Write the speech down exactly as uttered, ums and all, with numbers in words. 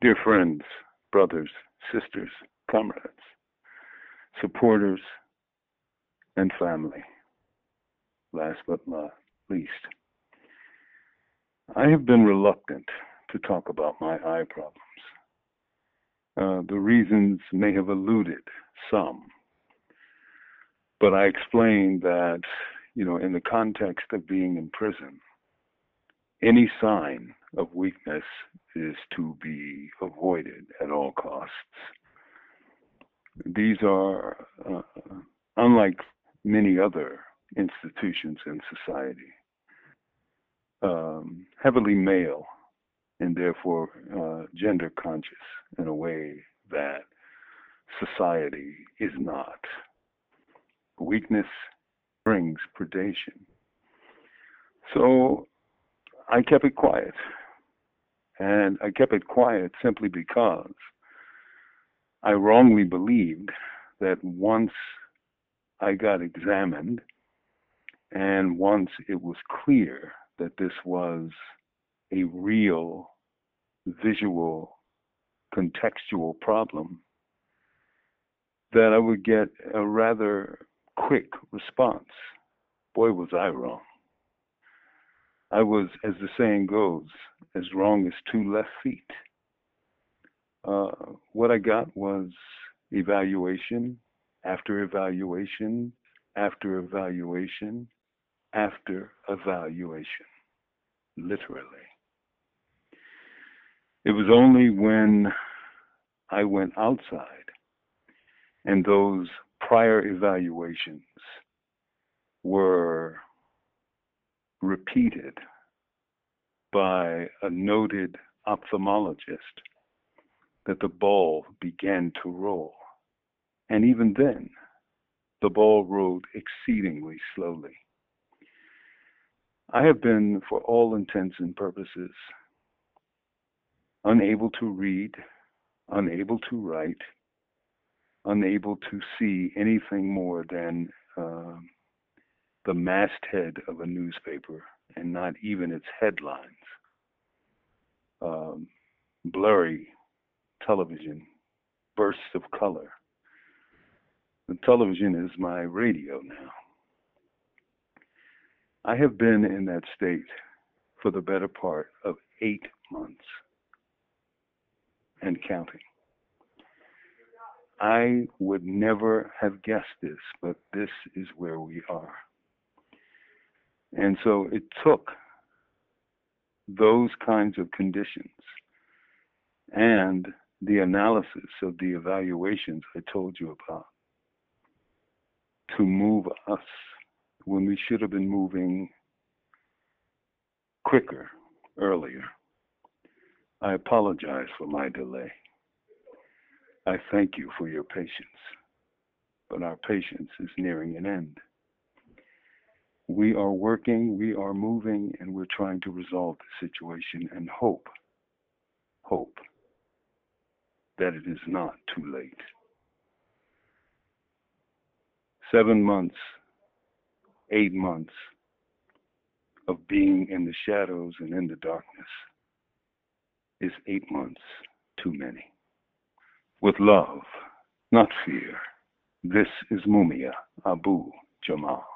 Dear friends, brothers, sisters, comrades, supporters, and family, last but not least, I have been reluctant to talk about my eye problems. Uh, the reasons may have eluded some, but I explained that, you know, in the context of being in prison, any sign of weakness is to be avoided at all costs. These are, uh, unlike many other institutions in society, um, heavily male and therefore uh, gender conscious in a way that society is not. Weakness brings predation. So I kept it quiet. And I kept it quiet simply because I wrongly believed that once I got examined and once it was clear that this was a real visual contextual problem, that I would get a rather quick response. Boy, was I wrong. I was, as the saying goes, as wrong as two left feet. Uh, what I got was evaluation after evaluation after evaluation after evaluation, literally. It was only when I went outside and those prior evaluations were repeated by a noted ophthalmologist that the ball began to roll. And even then, the ball rolled exceedingly slowly. I have been, for all intents and purposes, unable to read, unable to write, unable to see anything more than uh, the masthead of a newspaper and not even its headlines. Um, blurry television, bursts of color. The television is my radio now. I have been in that state for the better part of eight months and counting. I would never have guessed this, but this is where we are. And so it took those kinds of conditions and the analysis of the evaluations I told you about to move us when we should have been moving quicker, earlier. I apologize for my delay. I thank you for your patience, but our patience is nearing an end. We are working, we are moving, and we're trying to resolve the situation and hope, hope that it is not too late. Seven months, eight months of being in the shadows and in the darkness is eight months too many. With love, not fear, this is Mumia Abu Jamal.